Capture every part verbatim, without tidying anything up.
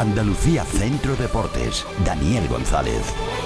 Andalucía Centro Deportes, Daniel González.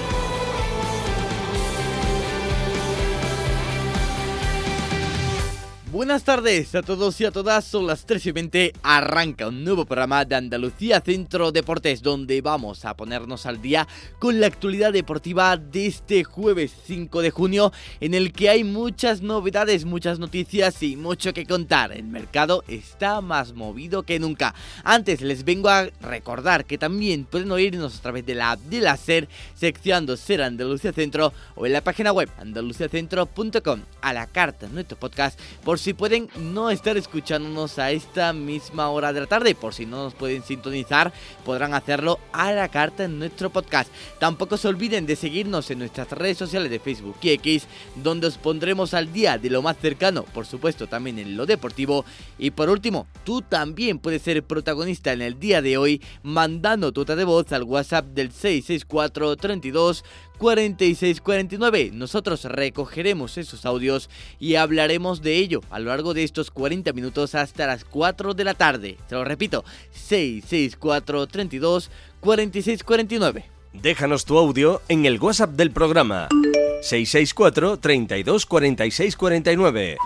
Buenas tardes a todos y a todas, son las tres y veinte, arranca un nuevo programa de Andalucía Centro Deportes, donde vamos a ponernos al día con la actualidad deportiva de este jueves cinco de junio, en el que hay muchas novedades, muchas noticias y mucho que contar. El mercado está más movido que nunca. Antes les vengo a recordar que también pueden oírnos a través de la app de la SER, seccionando SER Andalucía Centro, o en la página web andalucía centro punto com, a la carta nuestro podcast, por si pueden no estar escuchándonos a esta misma hora de la tarde. Por si no nos pueden sintonizar, podrán hacerlo a la carta en nuestro podcast. Tampoco se olviden de seguirnos en nuestras redes sociales de Facebook y X, donde os pondremos al día de lo más cercano, por supuesto también en lo deportivo. Y por último, tú también puedes ser protagonista en el día de hoy, mandando tu nota de voz al WhatsApp del seis seis cuatro, treinta y dos, cuarenta y seis cuarenta y nueve. Nosotros recogeremos esos audios y hablaremos de ello a lo largo de estos cuarenta minutos hasta las cuatro de la tarde. Se lo repito, seis seis cuatro, treinta y dos, cuarenta y seis cuarenta y nueve. Déjanos tu audio en el WhatsApp del programa seis seis cuatro, treinta y dos, cuarenta y seis cuarenta y nueve.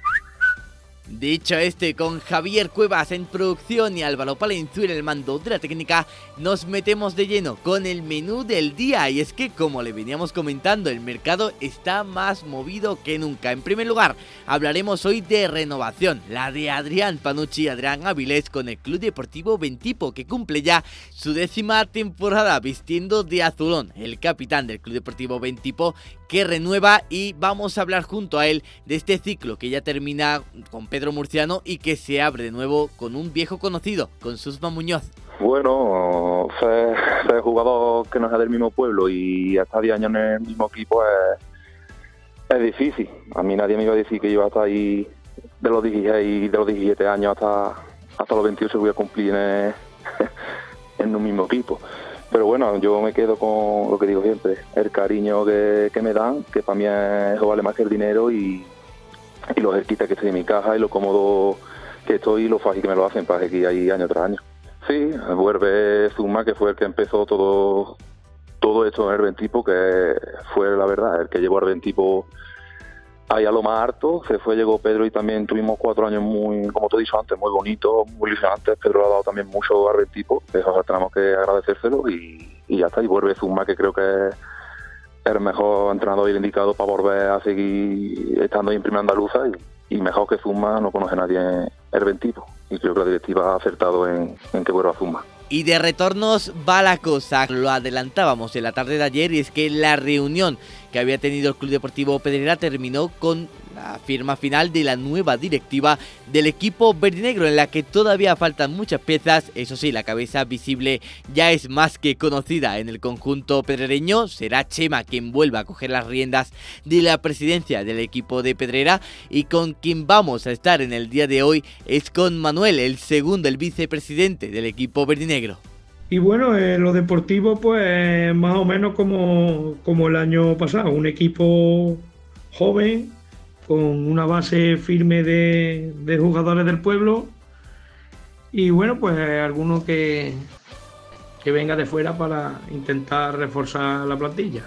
Dicho este, con Javier Cuevas en producción y Álvaro Palenzuela en el mando de la técnica, nos metemos de lleno con el menú del día. Y es que, como le veníamos comentando, el mercado está más movido que nunca. En primer lugar, hablaremos hoy de renovación, la de Adrián Panucci y Adrián Avilés con el Club Deportivo Bentipo, que cumple ya su décima temporada vistiendo de azulón. El capitán del Club Deportivo Bentipo, que renueva, y vamos a hablar junto a él de este ciclo que ya termina con Pedro Murciano y que se abre de nuevo con un viejo conocido, con Susma Muñoz. Bueno, ser, ser jugador que no es del mismo pueblo y hasta diez años en el mismo equipo es, es difícil. A mí nadie me iba a decir que yo hasta ahí de los dieciséis, de los diecisiete años hasta, hasta los veintiocho voy a cumplir en, en un mismo equipo. Pero bueno, yo me quedo con lo que digo siempre, el cariño que, que me dan, que para mí es, eso vale más que el dinero, y, y lo cerquita que estoy de mi caja y lo cómodo que estoy y lo fácil que me lo hacen para seguir ahí año tras año. Sí, vuelve Susma, que fue el que empezó todo todo esto en el Bentipo, que fue la verdad, el que llevó al Bentipo ahí a lo más alto. Se fue, llegó Pedro y también tuvimos cuatro años muy, como te he dicho antes, muy bonitos, muy ilusionantes. Pedro le ha dado también mucho al Bentipo, eso tenemos que agradecérselo, y, y ya está. Y vuelve Susma, que creo que es el mejor entrenador y el indicado para volver a seguir estando ahí en Primera Andaluza, y, y mejor que Susma no conoce nadie en el Bentipo, y creo que la directiva ha acertado en, en que vuelva Susma. Y de retornos va la cosa, lo adelantábamos en la tarde de ayer, y es que la reunión que había tenido el Club Deportivo Pedrera terminó con la firma final de la nueva directiva del equipo verdinegro, en la que todavía faltan muchas piezas. Eso sí, la cabeza visible ya es más que conocida en el conjunto pedrereño. Será Chema quien vuelva a coger las riendas de la presidencia del equipo de Pedrera, y con quien vamos a estar en el día de hoy es con Manuel, el segundo, el vicepresidente del equipo verdinegro. Y bueno, eh, lo deportivo pues más o menos como, como el año pasado, un equipo joven con una base firme de, de jugadores del pueblo, y bueno, pues alguno que, que venga de fuera para intentar reforzar la plantilla.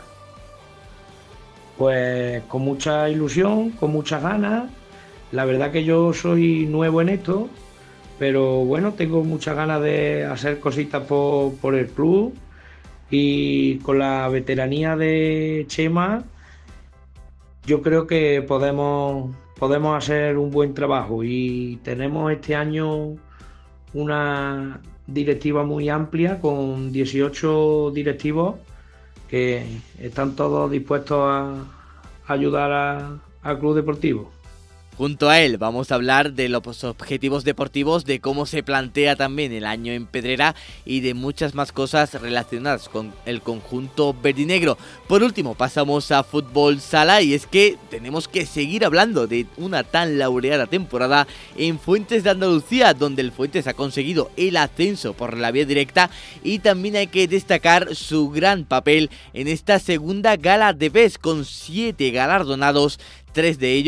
Pues con mucha ilusión, con muchas ganas. La verdad que yo soy nuevo en esto, pero bueno, tengo muchas ganas de hacer cositas por, por el club, y con la veteranía de Chema yo creo que podemos, podemos hacer un buen trabajo, y tenemos este año una directiva muy amplia con dieciocho directivos que están todos dispuestos a, a ayudar a, al club deportivo. Junto a él vamos a hablar de los objetivos deportivos, de cómo se plantea también el año en Pedrera y de muchas más cosas relacionadas con el conjunto verdinegro. Por último, pasamos a fútbol sala, y es que tenemos que seguir hablando de una tan laureada temporada en Fuentes de Andalucía, donde el Fuentes ha conseguido el ascenso por la vía directa, y también hay que destacar su gran papel en esta segunda gala de B E S con siete galardonados, tres de ellos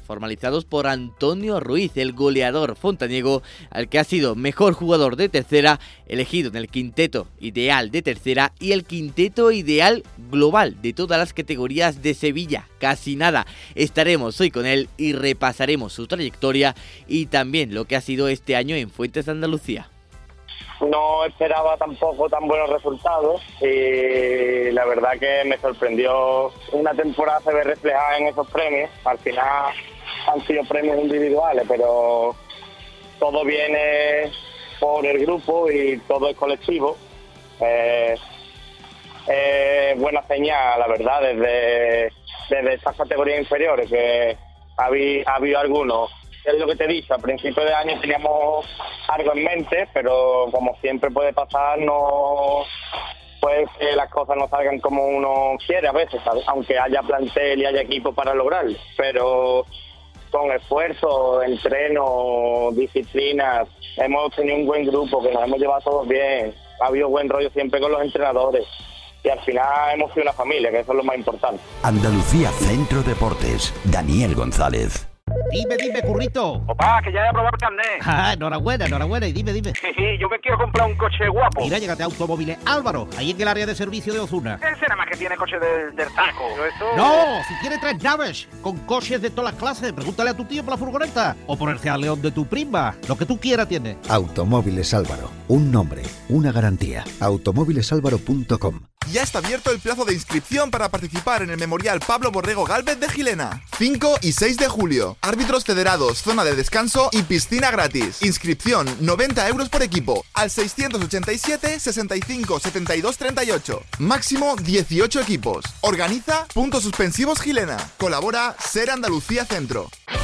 formalizados por Antonio Ruiz, el goleador fontaniego, al que ha sido mejor jugador de tercera, elegido en el quinteto ideal de tercera y el quinteto ideal global de todas las categorías de Sevilla. Casi nada. Estaremos hoy con él y repasaremos su trayectoria y también lo que ha sido este año en Fuentes de Andalucía. No esperaba tampoco tan buenos resultados y la verdad que me sorprendió. Una temporada se ve reflejada en esos premios. Al final han sido premios individuales, pero todo viene por el grupo y todo es colectivo. Eh, eh, buena señal, la verdad, desde, desde estas categorías inferiores, que ha habido, ha habido algunos. Es lo que te he dicho, a principio de año teníamos algo en mente, pero como siempre puede pasar, no puede que las cosas no salgan como uno quiere a veces, ¿sabes? Aunque haya plantel y haya equipo para lograrlo, pero con esfuerzo, entreno, disciplina, hemos tenido un buen grupo, que nos hemos llevado todos bien, ha habido buen rollo siempre con los entrenadores y al final hemos sido una familia, que eso es lo más importante. Andalucía Centro Deportes, Daniel González. Dime, dime, currito. Papá, que ya he aprobado el carnet. Ah, enhorabuena, enhorabuena. Y dime, dime. Yo me quiero comprar un coche guapo. Mira, llégate a Automóviles Álvaro, ahí en el área de servicio de Ozuna. Ese nada más que tiene coche del, del taco. Eso... No, si quiere tres naves, con coches de todas las clases, pregúntale a tu tío por la furgoneta. O por el Seat León de tu prima. Lo que tú quieras tiene. Automóviles Álvaro. Un nombre, una garantía. automóviles álvaro punto com. Ya está abierto el plazo de inscripción para participar en el Memorial Pablo Borrego Gálvez de Gilena. cinco y seis de julio. Árbitros federados, zona de descanso y piscina gratis. Inscripción noventa euros por equipo. Al seiscientos ochenta y siete, sesenta y cinco, setenta y dos, treinta y ocho. Máximo dieciocho equipos. Organiza Puntos Suspensivos Gilena. Colabora Ser Andalucía Centro.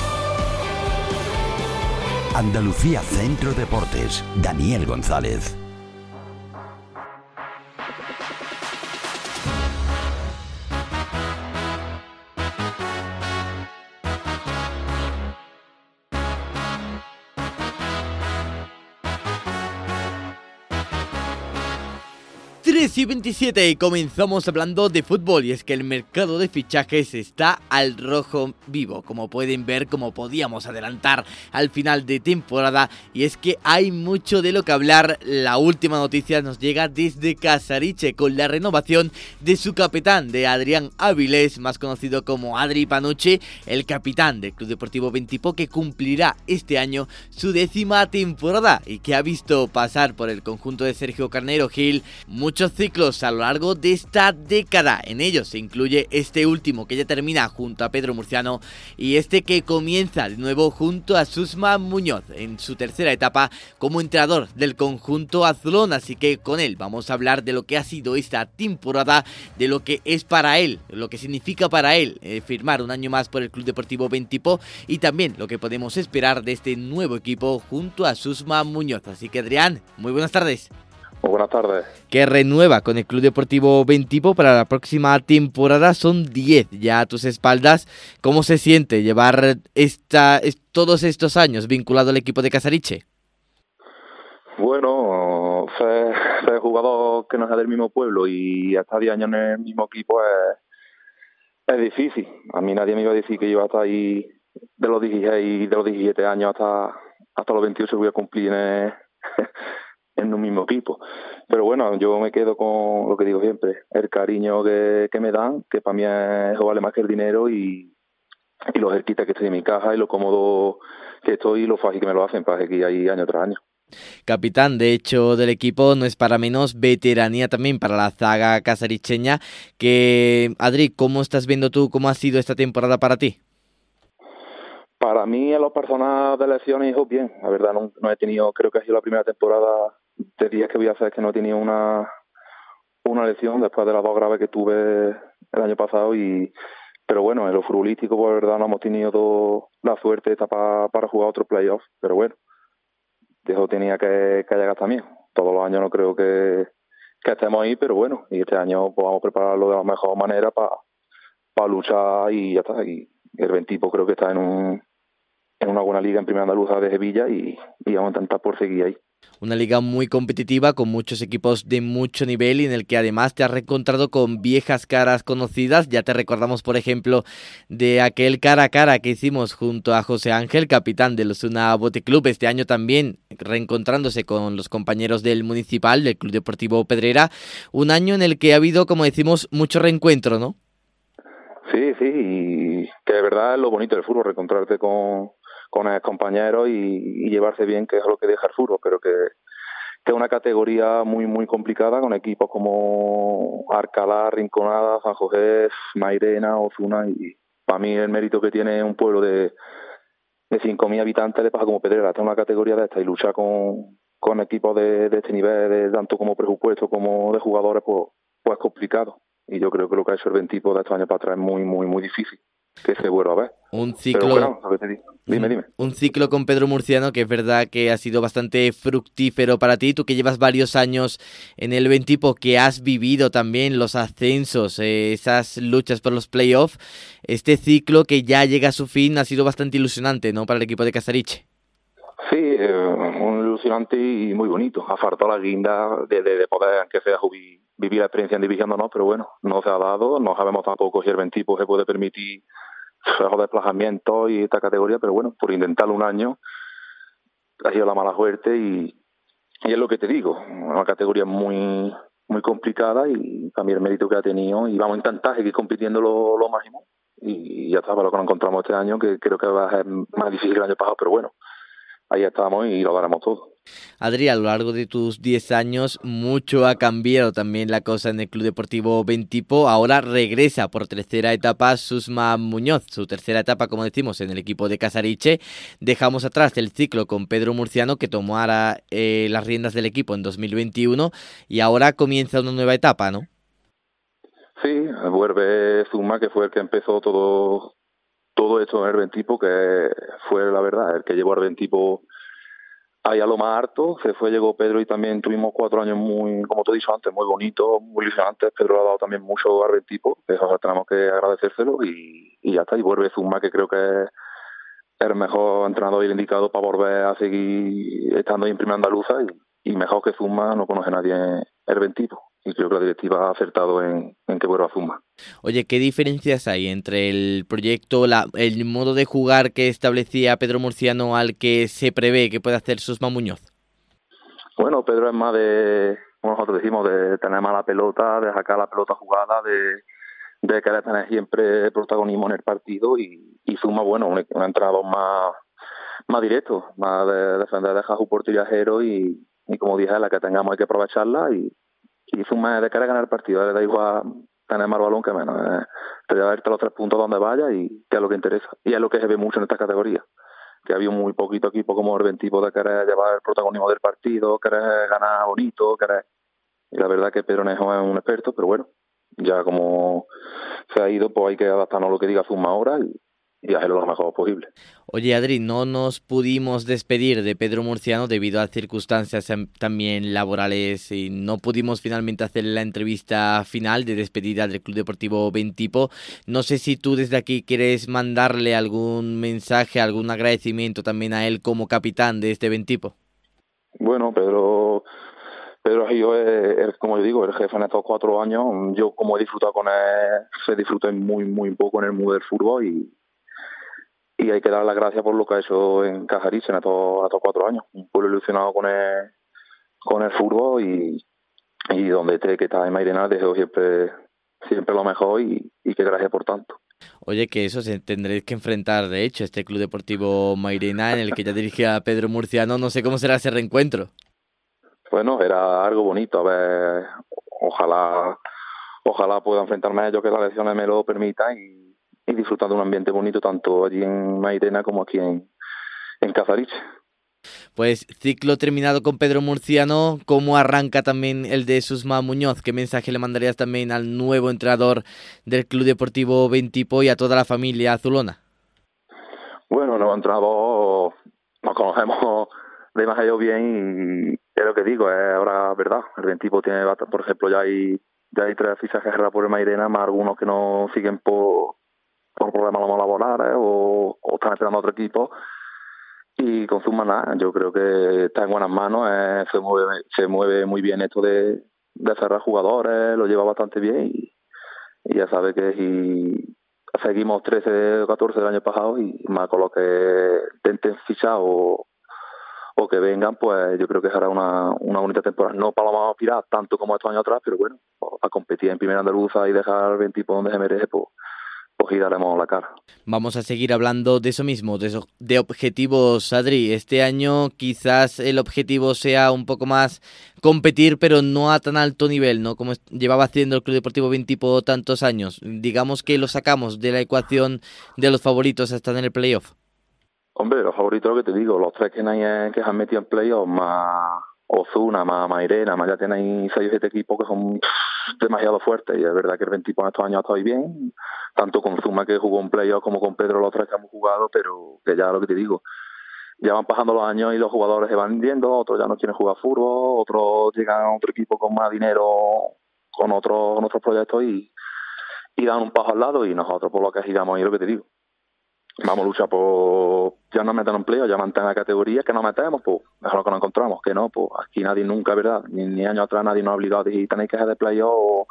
Andalucía Centro Deportes, Daniel González. tres y veintisiete y comenzamos hablando de fútbol y es que el mercado de fichajes está al rojo vivo, como pueden ver, como podíamos adelantar al final de temporada, y es que hay mucho de lo que hablar. La última noticia nos llega desde Casariche con la renovación de su capitán, de Adrián Avilés, más conocido como Adri Panucci, el capitán del Club Deportivo Ventipó, que cumplirá este año su décima temporada y que ha visto pasar por el conjunto de Sergio Carnero Gil muchos ciclos a lo largo de esta década. En ellos se incluye este último que ya termina junto a Pedro Murciano y este que comienza de nuevo junto a Susma Muñoz en su tercera etapa como entrenador del conjunto azulón. Así que con él vamos a hablar de lo que ha sido esta temporada, de lo que es para él, lo que significa para él eh, firmar un año más por el Club Deportivo Ventipó y también lo que podemos esperar de este nuevo equipo junto a Susma Muñoz. Así que Adrián, muy buenas tardes. Muy buenas tardes. Que renueva con el Club Deportivo Ventipó para la próxima temporada. Son diez ya a tus espaldas. ¿Cómo se siente llevar esta, es, todos estos años vinculado al equipo de Casariche? Bueno, ser, ser jugador que no es del mismo pueblo y hasta diez años en el mismo equipo es, es difícil. A mí nadie me iba a decir que yo hasta ahí de los dieciséis, de los diecisiete años hasta, hasta los veintiocho voy a cumplir en en un mismo equipo. Pero bueno, yo me quedo con lo que digo siempre, el cariño que, que me dan, que para mí es vale más que el dinero, y, y lo cerquita que estoy en mi caja y lo cómodo que estoy y lo fácil que me lo hacen para seguir ahí año tras año. Capitán, de hecho, del equipo, no es para menos, veteranía también para la zaga casaricheña. Que, Adri, ¿cómo estás viendo tú, cómo ha sido esta temporada para ti? Para mí, en los personas de lesiones, bien. La verdad, no, no he tenido, creo que ha sido la primera temporada de días que voy a hacer que no he tenido una, una lesión después de las dos graves que tuve el año pasado. Y pero bueno, en lo futbolístico, por verdad, no hemos tenido todo, la suerte esta para, para jugar otros playoffs. Pero bueno, eso tenía que, que llegar también. Todos los años no creo que, que estemos ahí, pero bueno, y este año pues, vamos a prepararlo de la mejor manera para para luchar y ya está. Y el Ventipó creo que está en un en una buena liga en Primera Andaluza de Sevilla y, y vamos a intentar por seguir ahí. Una liga muy competitiva con muchos equipos de mucho nivel y en el que además te has reencontrado con viejas caras conocidas. Ya te recordamos, por ejemplo, de aquel cara a cara que hicimos junto a José Ángel, capitán del Osuna Bote Club, este año también reencontrándose con los compañeros del Municipal, del Club Deportivo Pedrera. Un año en el que ha habido, como decimos, mucho reencuentro, ¿no? Sí, sí, y que de verdad es lo bonito del fútbol, reencontrarte con, con el compañero y, y llevarse bien, que es lo que deja el fútbol, pero que, que es una categoría muy, muy complicada con equipos como Alcalá, Rinconada, San José, Mairena, Osuna, y para mí el mérito que tiene un pueblo de, de cinco mil habitantes le pasa como Pedrera, está en una categoría de esta y luchar con, con equipos de, de este nivel, de tanto como presupuesto como de jugadores, pues, pues es complicado. Y yo creo que lo que ha hecho el Ventipo de estos años para atrás es muy, muy, muy difícil que se vuelva a ver. Un ciclo, Pero bueno, lo que te digo. Dime, dime. Un ciclo con Pedro Murciano que es verdad que ha sido bastante fructífero para ti. Tú que llevas varios años en el Ventipo, que has vivido también los ascensos, eh, esas luchas por los playoffs. Este ciclo que ya llega a su fin ha sido bastante ilusionante, ¿no?, para el equipo de Casariche. Sí, eh, un ilusionante y muy bonito. Ha faltado la guinda de, de, de poder, aunque sea jubi, vivir la experiencia en división o no, pero bueno, no se ha dado. No sabemos tampoco si el Ventipo se puede permitir esos desplazamientos y esta categoría, pero bueno, por intentarlo un año ha sido la mala suerte y, y es lo que te digo, una categoría muy muy complicada y también el mérito que ha tenido y vamos a intentar seguir compitiendo lo, lo máximo y ya está, para lo que nos encontramos este año, que creo que va a ser más difícil que el año pasado, pero bueno, ahí estamos y lo daremos todo. Adri, a lo largo de tus diez años mucho ha cambiado también la cosa en el Club Deportivo Ventipo. Ahora regresa por tercera etapa Susma Muñoz, su tercera etapa, como decimos, en el equipo de Casariche. Dejamos atrás el ciclo con Pedro Murciano, que tomó ahora eh, las riendas del equipo en dos mil veintiuno y ahora comienza una nueva etapa, ¿no? Sí, vuelve Susma, que fue el que empezó todo todo esto en el Ventipo, que fue la verdad, el que llevó al Ventipo ahí a lo más harto. Se fue, llegó Pedro y también tuvimos cuatro años muy, como te he dicho antes, muy bonitos, muy ilusionantes. Pedro ha dado también mucho al Ventipo, eso tenemos que agradecérselo y, y ya está. Y vuelve Zuma, que creo que es el mejor entrenador y el indicado para volver a seguir estando ahí en Primera Andaluza y, y mejor que Zuma no conoce nadie el Ventipo. Y creo que la directiva ha acertado en, en que vuelva a Zuma. Oye, ¿qué diferencias hay entre el proyecto, la, el modo de jugar que establecía Pedro Murciano al que se prevé que puede hacer Susma Muñoz? Bueno, Pedro es más de, como nosotros decimos, de tener más la pelota, de sacar la pelota jugada, de, de querer tener siempre protagonismo en el partido y, y Zuma, bueno, un, un entrenador más, más directo, más de defender, dejar su portería cero y, y como dije, la que tengamos hay que aprovecharla y Y Zuma de querer ganar el partido, le da igual tener más balón que menos. Eh, te lleva a verte los tres puntos donde vaya y que es lo que interesa. Y es lo que se ve mucho en esta categoría. Que había muy poquito equipo como el Ventipo de querer llevar el protagonismo del partido, querer ganar bonito, querer... Y la verdad que Pedro Nejo es un experto, pero bueno, ya como se ha ido, pues hay que adaptarnos a lo que diga Zuma ahora y, y hacerlo lo mejor posible. Oye, Adri, no nos pudimos despedir de Pedro Murciano debido a circunstancias también laborales y no pudimos finalmente hacer la entrevista final de despedida del Club Deportivo Ventipo. No sé si tú desde aquí quieres mandarle algún mensaje, algún agradecimiento también a él como capitán de este Ventipo. Bueno, Pedro... Pedro Gillo es, es, como yo digo, el jefe en estos cuatro años. Yo, como he disfrutado con él, se disfruté muy, muy poco en el mundo del fútbol y y hay que dar las gracias por lo que ha hecho en Casariche en estos, en estos cuatro años. Un pueblo ilusionado con el, con el fútbol y, y donde esté que está en Mairena deseo siempre, siempre lo mejor y, y que gracias por tanto. Oye, que eso se tendréis que enfrentar, de hecho, este Club Deportivo Mairena en el que ya dirigía Pedro Murciano. No sé cómo será ese reencuentro. Bueno, era algo bonito. A ver, ojalá, ojalá pueda enfrentarme a ellos, que las elecciones me lo permitan y y disfrutando de un ambiente bonito tanto allí en Mairena como aquí en, en Casariche. Pues ciclo terminado con Pedro Murciano. ¿Cómo arranca también el de Susma Muñoz? ¿Qué mensaje le mandarías también al nuevo entrenador del Club Deportivo Ventipo y a toda la familia azulona? Bueno, nuevo entrenador, nos conocemos demasiado bien y es lo que digo, es ahora verdad. El Ventipo tiene, por ejemplo, ya hay, ya hay tres fichajes por el Mairena, más algunos que no siguen por por problemas laborales o, o están esperando otro equipo Y con Zuma nada, yo creo que está en buenas manos, eh, se mueve se mueve muy bien esto de, de cerrar jugadores, lo lleva bastante bien y, y ya sabe que si seguimos trece o catorce del año pasado y más con lo que intenten fichar o, o que vengan, pues yo creo que será una, una bonita temporada. No para lo más aspirar tanto como estos años atrás, pero bueno, a competir en Primera Andaluza y dejar veinte tipos donde se merece, pues pues giraremos la cara. Vamos a seguir hablando de eso mismo, de, eso, de objetivos, Adri. Este año quizás el objetivo sea un poco más competir, pero no a tan alto nivel, ¿no? Como llevaba haciendo el Club Deportivo Vintipo tantos años. Digamos que lo sacamos de la ecuación de los favoritos hasta en el playoff. Hombre, los favoritos, lo que te digo, los tres que, hay, que se han metido en playoff, más Ozuna, más Mairena, más ya tenéis seis o siete equipos que son demasiado fuertes, y es verdad que el Vintipo en estos años ha estado bien, tanto con Zuma, que jugó un playoff, como con Pedro, los tres que hemos jugado, pero que ya lo que te digo, ya van pasando los años y los jugadores se van yendo, otros ya no quieren jugar fútbol, otros llegan a otro equipo con más dinero, con otros, con otros proyectos y, y dan un paso al lado, y nosotros por lo que giramos ahí, lo que te digo, vamos a luchar por ya no meter en playoff, ya mantener la categoría, que nos metemos, pues es lo que nos encontramos, que no, pues aquí nadie nunca, ¿verdad? Ni, ni años atrás nadie nos ha obligado a decir tenéis que hacer de playoff o,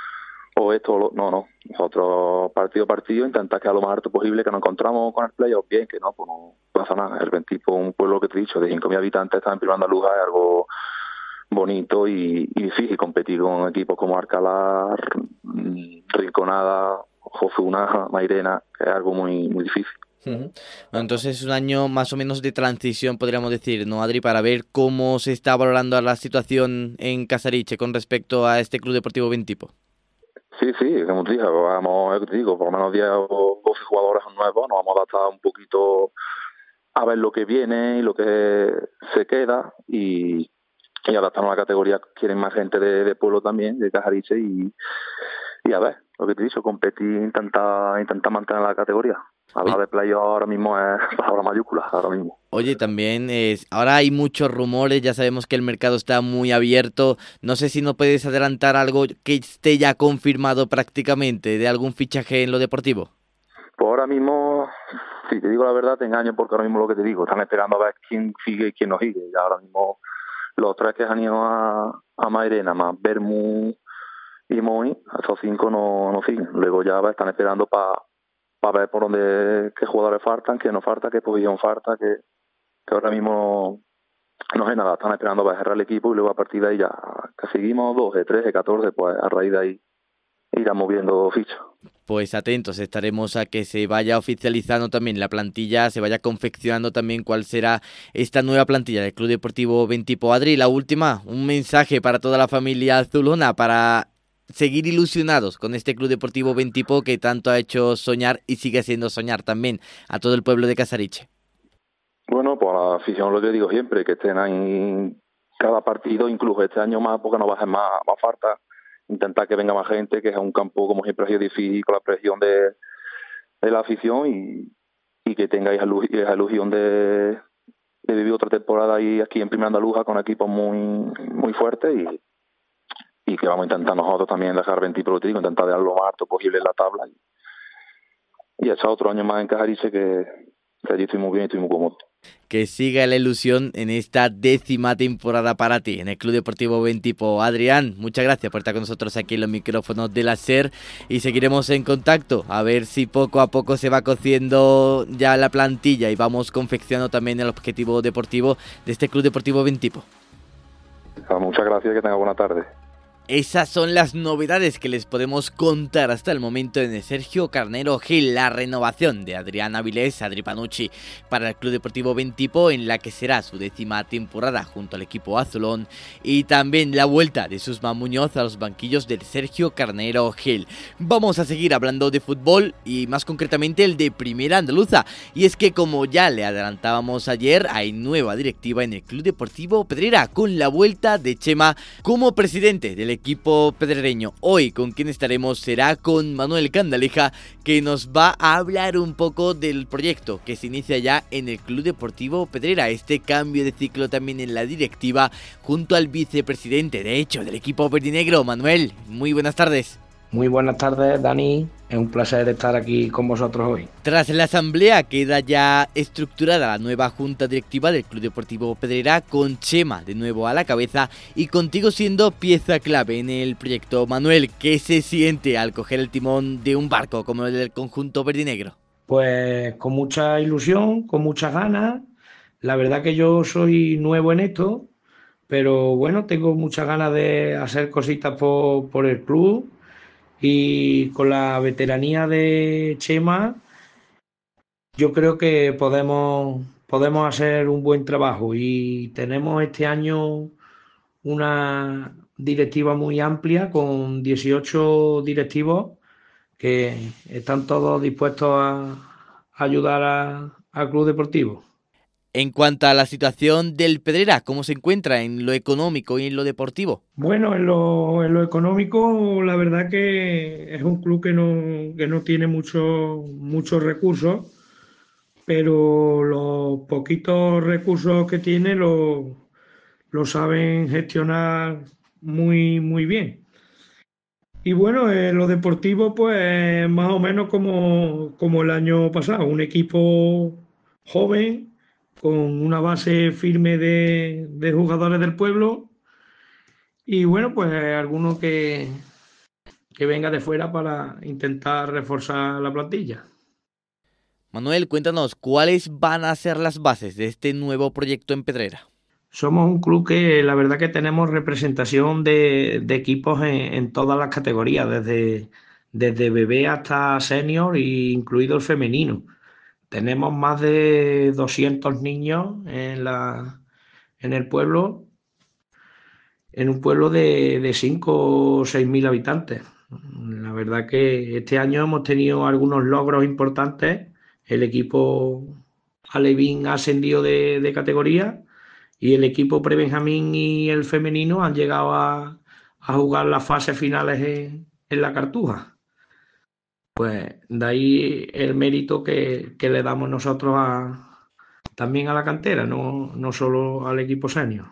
o esto o lo, no, no, nosotros partido a partido intentar quedar lo más alto posible, que nos encontramos con el playoff bien, que no, pues no pasa nada. El Vintipo, un pueblo que te he dicho, de cinco mil habitantes, está en Primera Andaluza, es algo bonito y, y difícil competir con equipos como Alcalá, Rinconada, Ozuna, Mairena, que es algo muy muy difícil. Uh-huh. Entonces es un año más o menos de transición, podríamos decir, ¿no, Adri? Para ver cómo se está valorando la situación en Casariche con respecto a este Club Deportivo Vintipo. Sí, sí, como te dije, vamos, te digo, por lo menos diez o doce jugadores nuevos, nos vamos a adaptar un poquito a ver lo que viene y lo que se queda y, y adaptarnos a la categoría. Quieren más gente de, de pueblo también, de Casariche y, y a ver, lo que te he dicho, competir, intentar, intentar mantener la categoría. Hablar de playoff ahora mismo es palabra mayúscula, ahora mismo. Oye, también es, ahora hay muchos rumores, ya sabemos que el mercado está muy abierto. No sé si no puedes adelantar algo que esté ya confirmado prácticamente de algún fichaje en lo deportivo. Pues ahora mismo, si te digo la verdad, te engaño porque ahora mismo lo que te digo, están esperando a ver quién sigue y quién no sigue. Y ahora mismo los tres que han ido a, a Mairena, más Bermú y Moi, esos cinco no, no siguen. Luego ya están esperando para para ver por dónde, qué jugadores faltan, qué no falta, qué posición falta, que, que ahora mismo no sé nada, están esperando para cerrar el equipo y luego a partir de ahí ya que seguimos doce, trece, catorce, pues a raíz de ahí irán moviendo fichas. Pues atentos, estaremos a que se vaya oficializando también la plantilla, se vaya confeccionando también cuál será esta nueva plantilla del Club Deportivo Vintipo. Adri, la última, un mensaje para toda la familia azulona, para seguir ilusionados con este Club Deportivo Vintipo que tanto ha hecho soñar y sigue haciendo soñar también a todo el pueblo de Casariche. Bueno, pues a la afición lo que digo siempre, que estén ahí cada partido, incluso este año más, porque no va a ser más, más falta, intentar que venga más gente, que es un campo como siempre ha sido difícil con la presión de, de la afición y, y que tengáis esa ilusión de, de vivir otra temporada ahí aquí en Primera Andaluza con equipos muy, muy fuertes y y que vamos a intentar nosotros también dejar Vintipo, te digo, intentar dejar lo más alto posible en la tabla y, y echar otro año más en Casariche que, que allí estoy muy bien y estoy muy cómodo. Que siga la ilusión en esta décima temporada para ti en el Club Deportivo Vintipo. Adrián, muchas gracias por estar con nosotros aquí en los micrófonos de la SER y seguiremos en contacto a ver si poco a poco se va cociendo ya la plantilla y vamos confeccionando también el objetivo deportivo de este Club Deportivo Vintipo. Muchas gracias y que tenga buena tarde. Esas son las novedades que les podemos contar hasta el momento en el Sergio Carnero Gil, la renovación de Adrián Avilés, Adri Panucci para el Club Deportivo Vintipo, en la que será su décima temporada junto al equipo azulón, y también la vuelta de Susma Muñoz a los banquillos del Sergio Carnero Gil. Vamos a seguir hablando de fútbol y más concretamente el de Primera Andaluza, y es que como ya le adelantábamos ayer, hay nueva directiva en el Club Deportivo Pedrera con la vuelta de Chema como presidente del equipo pedrereño. Hoy con quien estaremos será con Manuel Candaleja, que nos va a hablar un poco del proyecto que se inicia ya en el Club Deportivo Pedrera, este cambio de ciclo también en la directiva junto al vicepresidente de hecho del equipo verdinegro. Manuel, muy buenas tardes. Muy buenas tardes, Dani. Es un placer estar aquí con vosotros hoy. Tras la asamblea queda ya estructurada la nueva junta directiva del Club Deportivo Pedrera, con Chema de nuevo a la cabeza y contigo siendo pieza clave en el proyecto. Manuel, ¿qué se siente al coger el timón de un barco como el del conjunto verdinegro? Pues con mucha ilusión, con muchas ganas. La verdad que yo soy nuevo en esto, pero bueno, tengo muchas ganas de hacer cositas por, por el club. Y con la veteranía de Chema, yo creo que podemos, podemos hacer un buen trabajo. Y tenemos este año una directiva muy amplia con dieciocho directivos que están todos dispuestos a ayudar a- al club deportivo. En cuanto a la situación del Pedrera, ¿cómo se encuentra en lo económico y en lo deportivo? Bueno, en lo, en lo económico, la verdad que es un club que no, que no tiene mucho- muchos recursos, pero los poquitos recursos que tiene lo, lo saben gestionar muy, muy bien. Y bueno, en lo deportivo, pues más o menos como, como el año pasado, un equipo joven, con una base firme de, de jugadores del pueblo y bueno, pues alguno que, que venga de fuera para intentar reforzar la plantilla. Manuel, cuéntanos, ¿cuáles van a ser las bases de este nuevo proyecto en Pedrera? Somos un club que la verdad que tenemos representación de, de equipos en, en todas las categorías, desde, desde bebé hasta senior, e incluido el femenino. Tenemos más de doscientos niños en, la, en el pueblo, en un pueblo de, de cinco o seis mil habitantes. La verdad que este año hemos tenido algunos logros importantes. El equipo Alevín ha ascendido de, de categoría y el equipo prebenjamín y el femenino han llegado a, a jugar las fases finales en, en la Cartuja. Pues de ahí el mérito que, que le damos nosotros a, también a la cantera, no, no solo al equipo senior.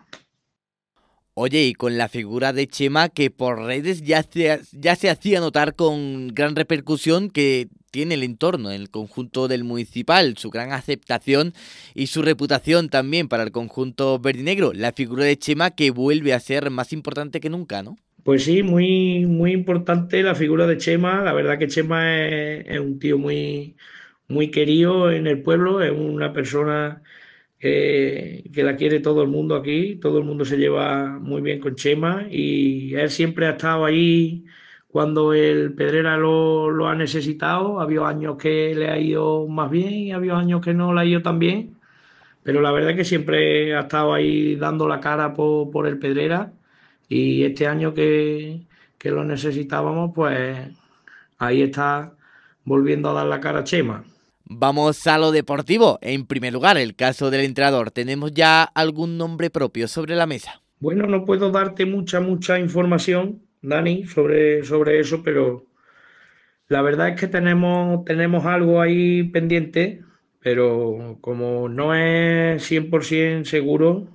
Oye, y con la figura de Chema, que por redes ya se, ya se hacía notar con gran repercusión que tiene el entorno, el conjunto del municipal, su gran aceptación y su reputación también para el conjunto verdinegro. La figura de Chema que vuelve a ser más importante que nunca, ¿no? Pues sí, muy, muy importante la figura de Chema. La verdad que Chema es, es un tío muy, muy querido en el pueblo, es una persona que, que la quiere todo el mundo aquí, todo el mundo se lleva muy bien con Chema y él siempre ha estado ahí cuando el Pedrera lo, lo ha necesitado. Ha habido años que le ha ido más bien y ha habido años que no le ha ido tan bien, pero la verdad es que siempre ha estado ahí dando la cara por, por el Pedrera y este año que, que lo necesitábamos, pues ahí está volviendo a dar la cara a Chema. Vamos a lo deportivo. En primer lugar, el caso del entrenador. ¿Tenemos ya algún nombre propio sobre la mesa? Bueno, no puedo darte mucha, mucha información, Dani, sobre, sobre eso, pero la verdad es que tenemos, tenemos algo ahí pendiente, pero como no es cien por ciento seguro,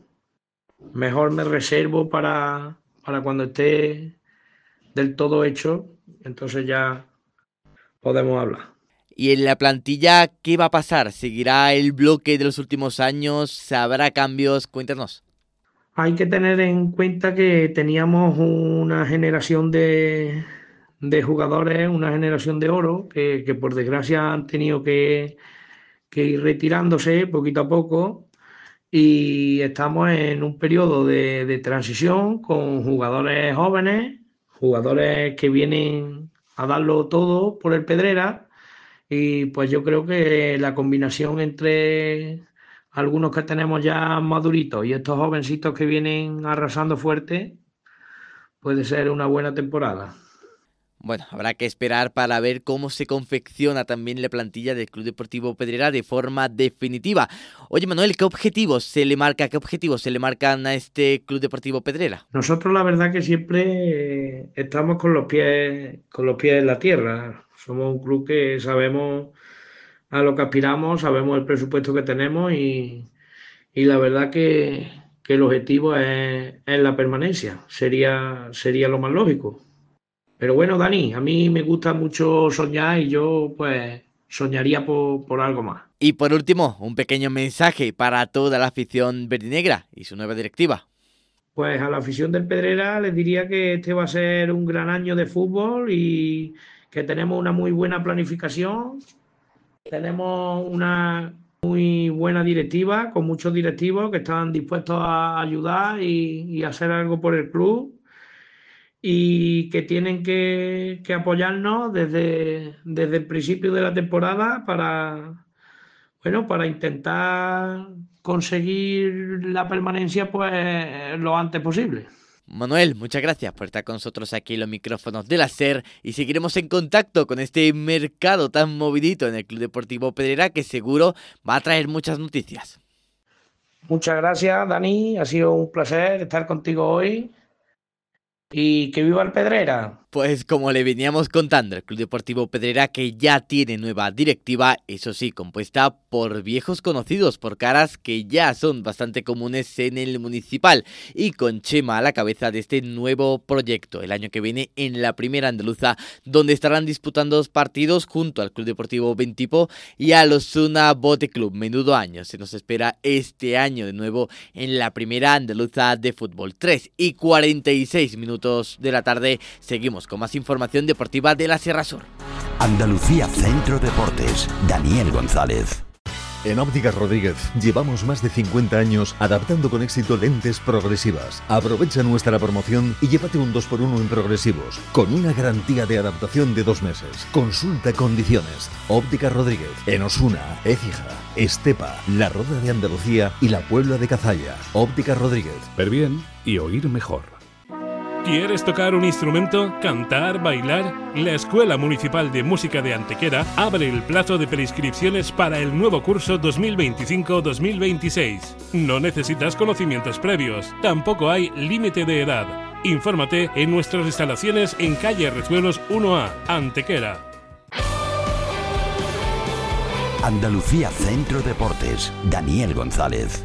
mejor me reservo para, para cuando esté del todo hecho, entonces ya podemos hablar. Y en la plantilla, ¿qué va a pasar? ¿Seguirá el bloque de los últimos años? ¿Habrá cambios? Cuéntanos. Hay que tener en cuenta que teníamos una generación de, de jugadores, una generación de oro, que, que por desgracia han tenido que, que ir retirándose poquito a poco y estamos en un periodo de, de transición con jugadores jóvenes, jugadores que vienen a darlo todo por el Pedrera. Y pues yo creo que la combinación entre algunos que tenemos ya maduritos y estos jovencitos que vienen arrasando fuerte puede ser una buena temporada. Bueno, habrá que esperar para ver cómo se confecciona también la plantilla del Club Deportivo Pedrera de forma definitiva. Oye, Manuel, ¿qué objetivos se le marca, qué objetivos se le marcan a este Club Deportivo Pedrera? Nosotros la verdad que siempre eh, estamos con los pies, con los pies en la tierra. Somos un club que sabemos a lo que aspiramos, sabemos el presupuesto que tenemos y, y la verdad que, que el objetivo es, es la permanencia. Sería, sería lo más lógico. Pero bueno, Dani, a mí me gusta mucho soñar y yo pues soñaría por, por algo más. Y por último, un pequeño mensaje para toda la afición verdinegra y su nueva directiva. Pues a la afición del Pedrera les diría que este va a ser un gran año de fútbol y que tenemos una muy buena planificación, tenemos una muy buena directiva con muchos directivos que están dispuestos a ayudar y, y hacer algo por el club y que tienen que, que apoyarnos desde, desde el principio de la temporada para, bueno, para intentar conseguir la permanencia pues lo antes posible. Manuel, muchas gracias por estar con nosotros aquí en los micrófonos de la SER y seguiremos en contacto con este mercado tan movidito en el Club Deportivo Pedrera que seguro va a traer muchas noticias. Muchas gracias, Dani, ha sido un placer estar contigo hoy. Y que viva el Pedrera. Pues como le veníamos contando, el Club Deportivo Pedrera que ya tiene nueva directiva, eso sí, compuesta por viejos conocidos, por caras que ya son bastante comunes en el municipal y con Chema a la cabeza de este nuevo proyecto el año que viene en la primera andaluza, donde estarán disputando dos partidos junto al Club Deportivo Bentipo y al Osuna Bote Club. Menudo año se nos espera este año de nuevo en la primera andaluza de fútbol. tres y cuarenta y seis minutos de la tarde, seguimos con más información deportiva de la Sierra Sur. Andalucía Centro Deportes, Daniel González. En Ópticas Rodríguez llevamos más de cincuenta años adaptando con éxito lentes progresivas. Aprovecha nuestra promoción y llévate un dos por uno en progresivos, con una garantía de adaptación de dos meses. Consulta condiciones. Ópticas Rodríguez, en Osuna, Écija, Estepa, La Roda de Andalucía y La Puebla de Cazalla. Ópticas Rodríguez. Ver bien y oír mejor. ¿Quieres tocar un instrumento, cantar, bailar? La Escuela Municipal de Música de Antequera abre el plazo de preinscripciones para el nuevo curso dos mil veinticinco dos mil veintiséis. No necesitas conocimientos previos, tampoco hay límite de edad. Infórmate en nuestras instalaciones en calle Rezuelos uno A, Antequera. Andalucía Centro Deportes, Daniel González.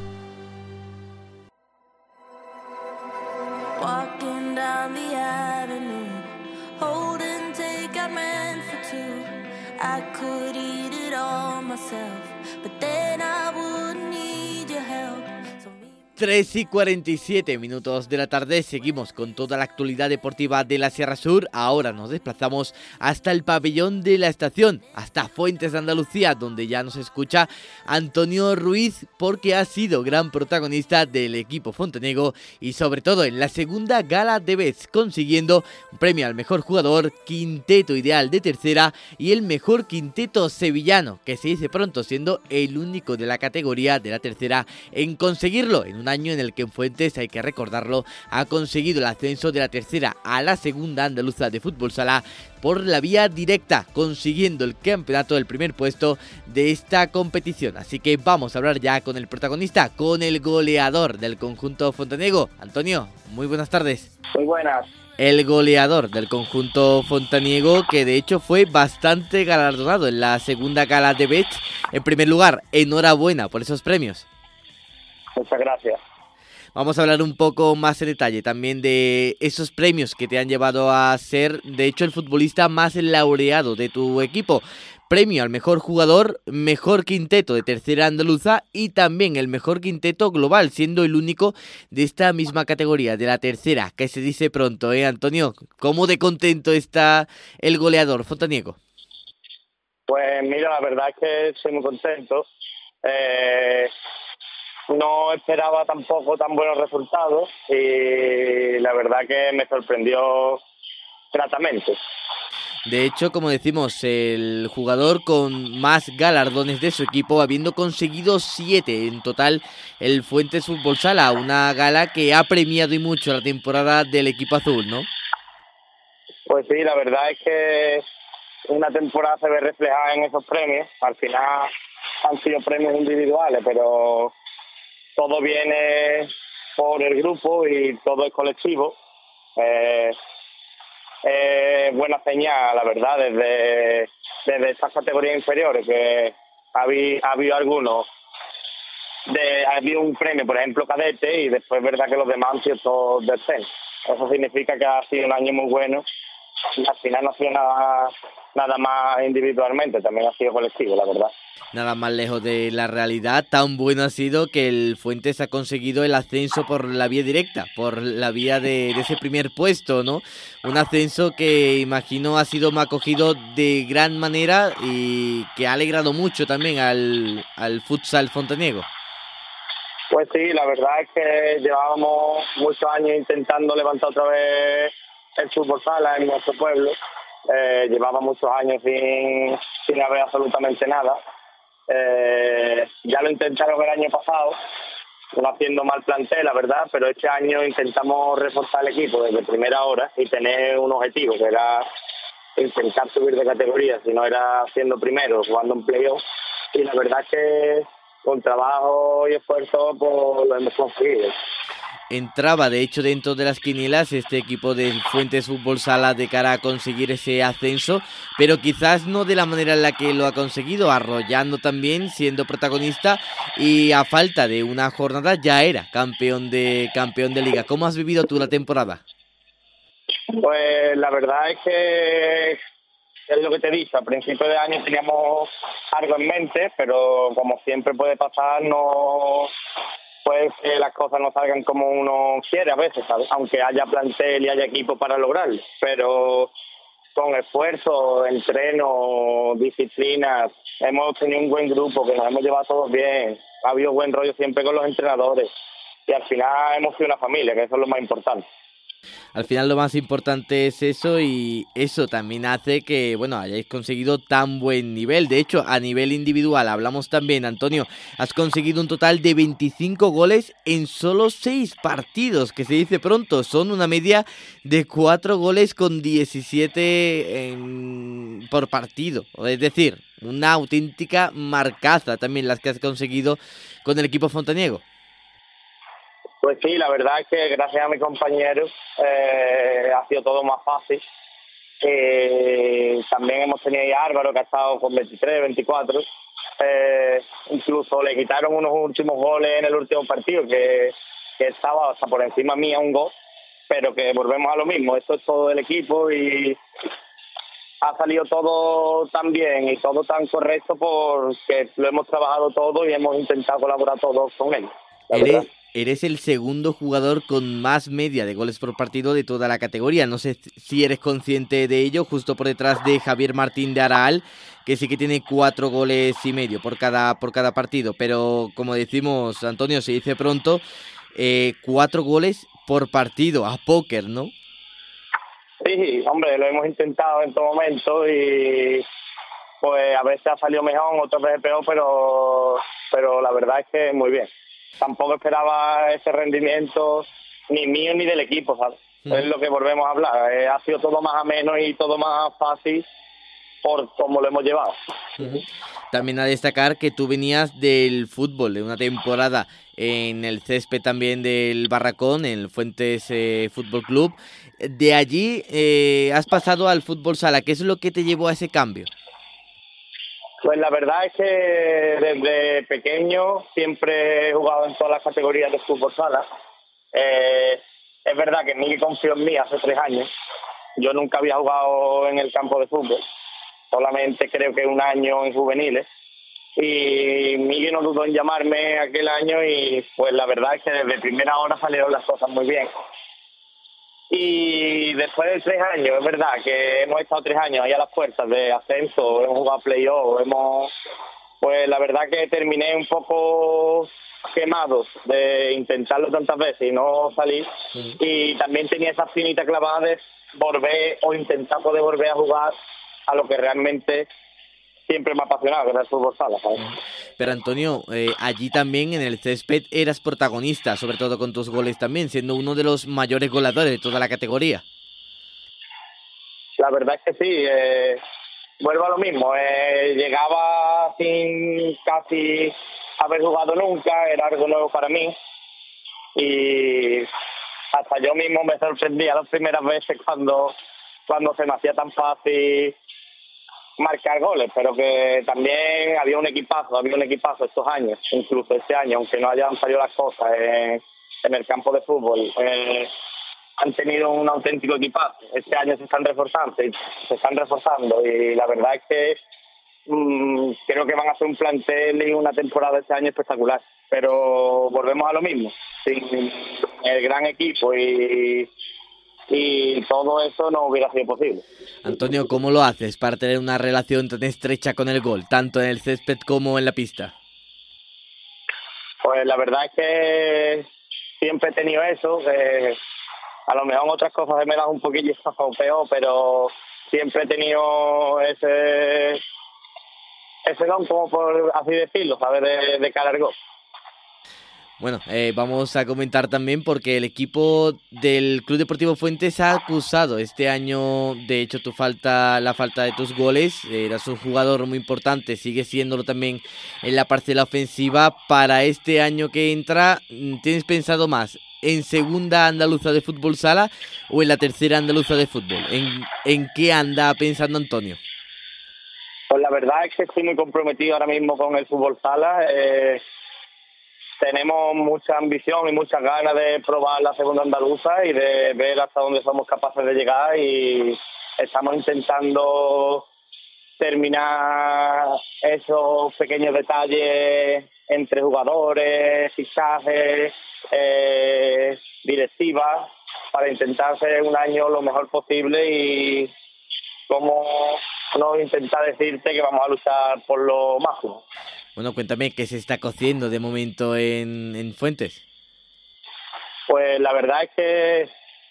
Walking down the avenue, holding take I meant for two. I could eat it all myself, but then I wouldn't need your help. tres y cuarenta y siete minutos de la tarde, seguimos con toda la actualidad deportiva de la Sierra Sur. Ahora nos desplazamos hasta el pabellón de la estación, hasta Fuentes de Andalucía, donde ya nos escucha Antonio Ruiz, porque ha sido gran protagonista del equipo fontanego y sobre todo en la segunda gala de Bets, consiguiendo un premio al mejor jugador, quinteto ideal de tercera y el mejor quinteto sevillano, que se dice pronto, siendo el único de la categoría de la tercera en conseguirlo en un año en el que en Fuentes, hay que recordarlo, ha conseguido el ascenso de la tercera a la segunda andaluza de fútbol sala por la vía directa, consiguiendo el campeonato del primer puesto de esta competición. Así que vamos a hablar ya con el protagonista, con el goleador del conjunto fontanego. Antonio, muy buenas tardes. Muy buenas. El goleador del conjunto fontaniego, que de hecho fue bastante galardonado en la segunda gala de Bets. En primer lugar, enhorabuena por esos premios. Muchas gracias. Vamos a hablar un poco más en detalle también de esos premios que te han llevado a ser, de hecho, el futbolista más laureado de tu equipo. Premio al mejor jugador, mejor quinteto de tercera andaluza y también el mejor quinteto global, siendo el único de esta misma categoría, de la tercera, que se dice pronto, ¿eh, Antonio? ¿Cómo de contento está el goleador fontaniego? Pues mira, la verdad es que estoy muy contento. Eh... No esperaba tampoco tan buenos resultados y la verdad que me sorprendió gratamente. De hecho, como decimos, el jugador con más galardones de su equipo, habiendo conseguido siete en total, el Fuentes Fútbol Sala, una gala que ha premiado y mucho la temporada del equipo azul, ¿no? Pues sí, la verdad es que una temporada se ve reflejada en esos premios. Al final han sido premios individuales, pero todo viene por el grupo y todo es colectivo. Eh, eh, buena señal, la verdad, desde, desde estas categorías inferiores, que ha habido, ha habido algunos, de, ha habido un premio, por ejemplo, cadete, y después es verdad que los demás han sido todos del C E N. Eso significa que ha sido un año muy bueno al final no ha sido nada, nada más individualmente, también ha sido colectivo, la verdad. Nada más lejos de la realidad. Tan bueno ha sido que el Fuentes ha conseguido el ascenso por la vía directa, por la vía de, de ese primer puesto, ¿no? Un ascenso que imagino ha sido acogido de gran manera y que ha alegrado mucho también al, al futsal fontaniego. Pues sí, la verdad es que llevábamos muchos años intentando levantar otra vez el fútbol sala en nuestro pueblo. Eh, llevaba muchos años sin, sin haber absolutamente nada. Eh, ya lo intentaron el año pasado, no haciendo mal plantel, la verdad, pero este año intentamos reforzar el equipo desde primera hora y tener un objetivo, que era intentar subir de categoría, si no era siendo primero, jugando en playoff, y la verdad es que con trabajo y esfuerzo pues lo hemos conseguido. Entraba de hecho dentro de las quinielas este equipo del Fuentes Fútbol Sala de cara a conseguir ese ascenso, pero quizás no de la manera en la que lo ha conseguido, arrollando también, siendo protagonista, y a falta de una jornada ya era campeón de campeón de liga. ¿Cómo has vivido tú la temporada? Pues la verdad es que es lo que te he dicho, al principio de año teníamos algo en mente, pero como siempre puede pasar, no pues que las cosas no salgan como uno quiere a veces, ¿sabes? Aunque haya plantel y haya equipo para lograrlo, pero con esfuerzo, entreno, disciplina, hemos tenido un buen grupo, que nos hemos llevado todos bien, ha habido buen rollo siempre con los entrenadores y al final hemos sido una familia, que eso es lo más importante. Al final lo más importante es eso, y eso también hace que, bueno, hayáis conseguido tan buen nivel. De hecho, a nivel individual, hablamos también, Antonio, has conseguido un total de veinticinco goles en solo seis partidos, que se dice pronto, son una media de cuatro goles con diecisiete en... por partido. Es decir, una auténtica marcaza también las que has conseguido con el equipo fontaniego. Pues sí, la verdad es que gracias a mis compañeros eh, ha sido todo más fácil. Eh, también hemos tenido a Álvaro, que ha estado con veintitrés, veinticuatro. Eh, incluso le quitaron unos últimos goles en el último partido, que, que estaba hasta por encima mía un gol, pero que volvemos a lo mismo. Esto es todo el equipo y ha salido todo tan bien y todo tan correcto porque lo hemos trabajado todo y hemos intentado colaborar todos con él. Eres, eres el segundo jugador con más media de goles por partido de toda la categoría. No sé si eres consciente de ello, justo por detrás de Javier Martín de Araal, que sí que tiene cuatro goles y medio por cada, por cada partido. Pero como decimos, Antonio, se dice pronto, eh, cuatro goles por partido, a póker, ¿no? Sí, hombre, lo hemos intentado en todo momento y pues a veces ha salido mejor, otras veces peor, pero, pero la verdad es que muy bien. Tampoco esperaba ese rendimiento ni mío ni del equipo, ¿sabes? Mm. Es lo que volvemos a hablar. Eh, ha sido todo más ameno y todo más fácil por cómo lo hemos llevado. Uh-huh. También a destacar que tú venías del fútbol, de una temporada en el césped también del Barracón, en el Fuentes eh, Fútbol Club. De allí eh, has pasado al fútbol sala. ¿Qué es lo que te llevó a ese cambio? Pues la verdad es que desde pequeño siempre he jugado en todas las categorías de fútbol sala. Eh, es verdad que Miguel confió en mí hace tres años. Yo nunca había jugado en el campo de fútbol, solamente creo que un año en juveniles. Y Miguel no dudó en llamarme aquel año y pues la verdad es que desde primera hora salieron las cosas muy bien. Y después de tres años, es verdad que hemos estado tres años ahí a las puertas de ascenso, hemos jugado playoff, hemos, pues la verdad que terminé un poco quemado de intentarlo tantas veces y no salir. Sí. Y también tenía esa finita clavada de volver o intentar poder volver a jugar a lo que realmente siempre me ha apasionado, que era el fútbol sala, ¿sabes? Pero Antonio, eh, allí también en el césped eras protagonista, sobre todo con tus goles también, siendo uno de los mayores goleadores de toda la categoría. La verdad es que sí, eh, vuelvo a lo mismo, eh, llegaba sin casi haber jugado nunca, era algo nuevo para mí y hasta yo mismo me sorprendía las primeras veces cuando, cuando se me hacía tan fácil marcar goles, pero que también había un equipazo, había un equipazo estos años, incluso este año, aunque no hayan salido las cosas en, en el campo de fútbol. Eh, han tenido un auténtico equipazo. Este año se están reforzando, se están reforzando y la verdad es que mmm, creo que van a hacer un plantel y una temporada este año espectacular. Pero volvemos a lo mismo, sin el gran equipo y, y todo eso no hubiera sido posible. Antonio, ¿cómo lo haces para tener una relación tan estrecha con el gol, tanto en el césped como en la pista? Pues la verdad es que siempre he tenido eso, que a lo mejor en otras cosas me das un poquillo peor, pero siempre he tenido ese ese don, como por así decirlo, ¿sabes? De, de cara al gol. Bueno, eh, vamos a comentar también porque el equipo del Club Deportivo Fuentes ha acusado este año, de hecho, tu falta, la falta de tus goles. Eras un jugador muy importante, sigue siéndolo también en la parcela ofensiva. Para este año que entra, ¿tienes pensado más en segunda andaluza de fútbol sala o en la tercera andaluza de fútbol? ¿En, en qué anda pensando Antonio? Pues la verdad es que estoy muy comprometido ahora mismo con el fútbol sala. Eh, tenemos mucha ambición y muchas ganas de probar la segunda andaluza y de ver hasta dónde somos capaces de llegar, y estamos intentando terminar esos pequeños detalles entre jugadores, fichajes, eh, directivas, para intentar hacer un año lo mejor posible y como no intentar decirte que vamos a luchar por lo máximo. Bueno, cuéntame, ¿qué se está cociendo de momento en, en Fuentes? Pues la verdad es que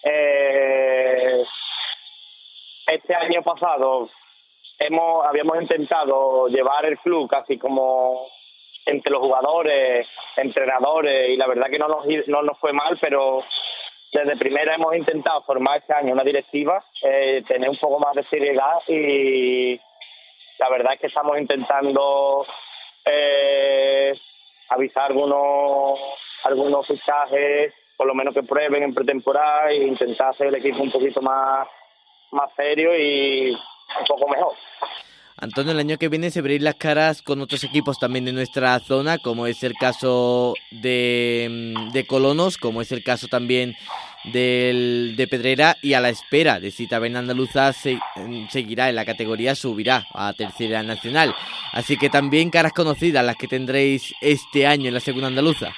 eh, este año pasado hemos habíamos intentado llevar el club casi como entre los jugadores, entrenadores, y la verdad que no nos, no nos fue mal, pero desde primera hemos intentado formar este año una directiva, eh, tener un poco más de seriedad, y la verdad es que estamos intentando eh, avisar algunos algunos fichajes, por lo menos que prueben en pretemporada, e intentar hacer el equipo un poquito más, más serio y un poco mejor. Antonio, el año que viene se abrir las caras con otros equipos también de nuestra zona, como es el caso de, de Colonos, como es el caso también del, de Pedrera, y a la espera de si Taberna Andaluza se, seguirá en la categoría, subirá a Tercera Nacional. Así que también caras conocidas las que tendréis este año en la Segunda Andaluza.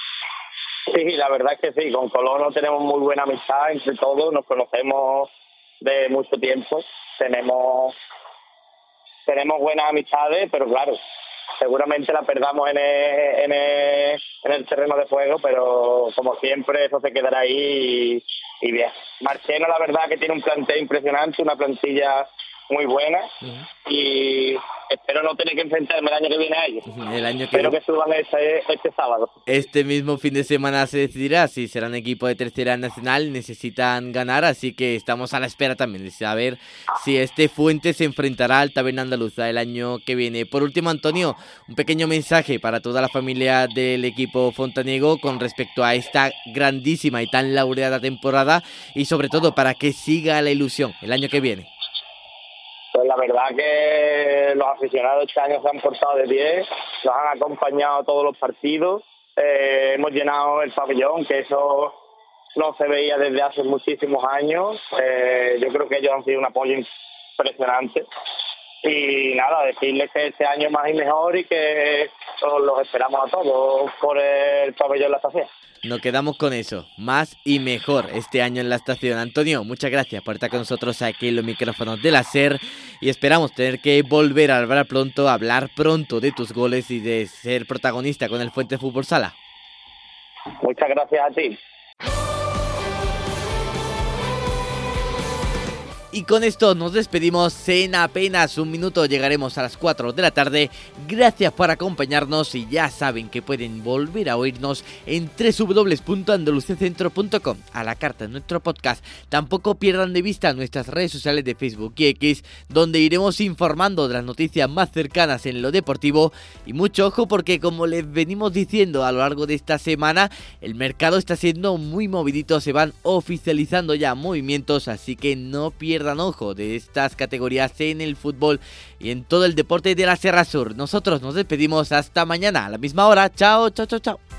Sí, la verdad es que sí, con Colonos tenemos muy buena amistad entre todos, nos conocemos de mucho tiempo, tenemos... Tenemos buenas amistades, pero claro, seguramente la perdamos en el, en el, en el terreno de juego, pero como siempre eso se quedará ahí y, y bien. Marchena, la verdad que tiene un plantel impresionante, una plantilla muy buena, uh-huh. y espero no tener que enfrentarme el año que viene a ellos. El año que espero que suban este, este sábado. Este mismo fin de semana se decidirá si serán equipo de Tercera Nacional, necesitan ganar, así que estamos a la espera también de saber si este Fuente se enfrentará al Taberna Andaluza el año que viene. Por último, Antonio, un pequeño mensaje para toda la familia del equipo fontaniego con respecto a esta grandísima y tan laureada temporada, y sobre todo para que siga la ilusión el año que viene. Pues la verdad que los aficionados este año se han portado de diez, nos han acompañado a todos los partidos, eh, hemos llenado el pabellón, que eso no se veía desde hace muchísimos años. Eh, yo creo que ellos han sido un apoyo impresionante, y nada, decirles que este año más y mejor, y que los esperamos a todos por el pabellón La Estación. Nos quedamos con eso, más y mejor este año en la estación. Antonio, muchas gracias por estar con nosotros aquí en los micrófonos de la SER, y esperamos tener que volver a hablar pronto, hablar pronto de tus goles y de ser protagonista con el Fuentes Fútbol Sala. Muchas gracias a ti. Y con esto nos despedimos. En apenas un minuto llegaremos a las cuatro de la tarde. Gracias por acompañarnos, y ya saben que pueden volver a oírnos en doble u doble u doble u punto andaluciacentro punto com, a la carta de nuestro podcast. Tampoco pierdan de vista nuestras redes sociales de Facebook y X, donde iremos informando de las noticias más cercanas en lo deportivo. Y mucho ojo, porque como les venimos diciendo a lo largo de esta semana, el mercado está siendo muy movidito, se van oficializando ya movimientos, así que no pierdan dan ojo de estas categorías en el fútbol y en todo el deporte de la Sierra Sur. Nosotros nos despedimos hasta mañana a la misma hora. Chao, chao, chao, chao.